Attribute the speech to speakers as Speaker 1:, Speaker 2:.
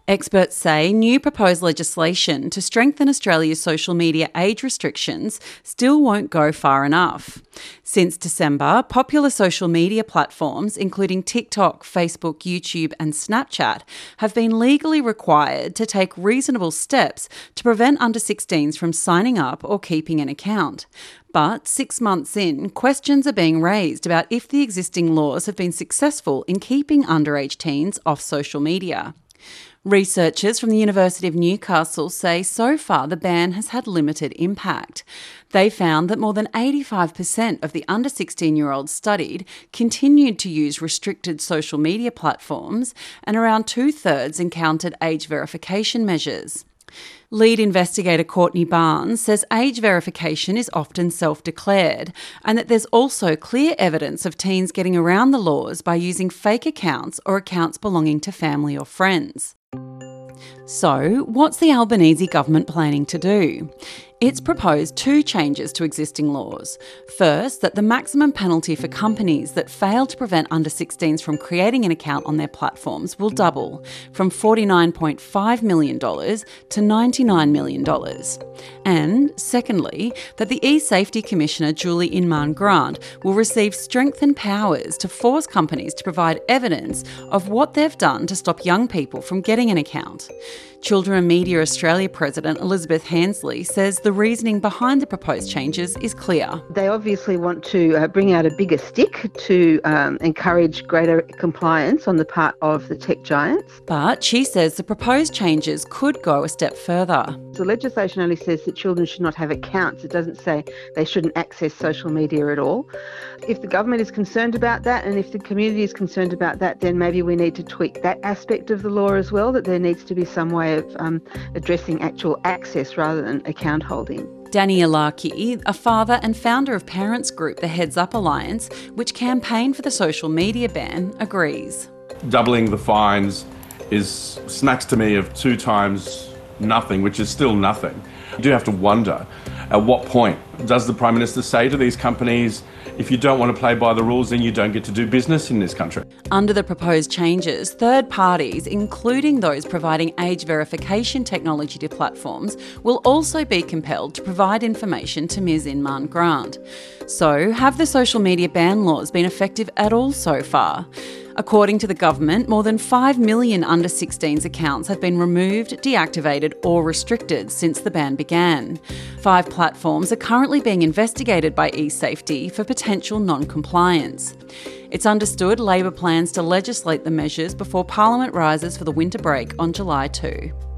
Speaker 1: Experts say new proposed legislation to strengthen Australia's social media age restrictions still won't go far enough. Since December, popular social media platforms, including TikTok, Facebook, YouTube and Snapchat, have been legally required to take reasonable steps to prevent under-16s from signing up or keeping an account. But 6 months in, questions are being raised about if the existing laws have been successful in keeping underage teens off social media. Researchers from the University of Newcastle say so far the ban has had limited impact. They found that more than 85% of the under 16-year-olds studied continued to use restricted social media platforms, and around 2/3 encountered age verification measures. Lead investigator Courtney Barnes says age verification is often self-declared, and that there's also clear evidence of teens getting around the laws by using fake accounts or accounts belonging to family or friends. So, what's the Albanese government planning to do? It's proposed 2 changes to existing laws. First, that the maximum penalty for companies that fail to prevent under-16s from creating an account on their platforms will double, from $49.5 million to $99 million. And secondly, that the e-Safety Commissioner, Julie Inman-Grant, will receive strengthened powers to force companies to provide evidence of what they've done to stop young people from getting an account. Children and Media Australia President Elizabeth Hansley says the reasoning behind the proposed changes is clear.
Speaker 2: They obviously want to bring out a bigger stick to encourage greater compliance on the part of the tech giants.
Speaker 1: But she says the proposed changes could go a step further.
Speaker 2: The legislation only says that children should not have accounts. It doesn't say they shouldn't access social media at all. If the government is concerned about that, and if the community is concerned about that, then maybe we need to tweak that aspect of the law as well, that there needs to be some way of addressing actual access rather than account holding.
Speaker 1: Danny Alaki, a father and founder of parents group The Heads Up Alliance, which campaigned for the social media ban, agrees.
Speaker 3: Doubling the fines is smacks to me of 2 times nothing, which is still nothing. You do have to wonder, at what point does the Prime Minister say to these companies, if you don't want to play by the rules, then you don't get to do business in this country? Under
Speaker 1: the proposed changes, third parties, including those providing age verification technology to platforms, will also be compelled to provide information to Ms Inman-Grant. So, have the social media ban laws been effective at all so far? According to the government, more than 5 million under-16s accounts have been removed, deactivated or restricted since the ban began. 5 platforms are currently being investigated by e-Safety for potential non-compliance. It's understood Labor plans to legislate the measures before Parliament rises for the winter break on July 2.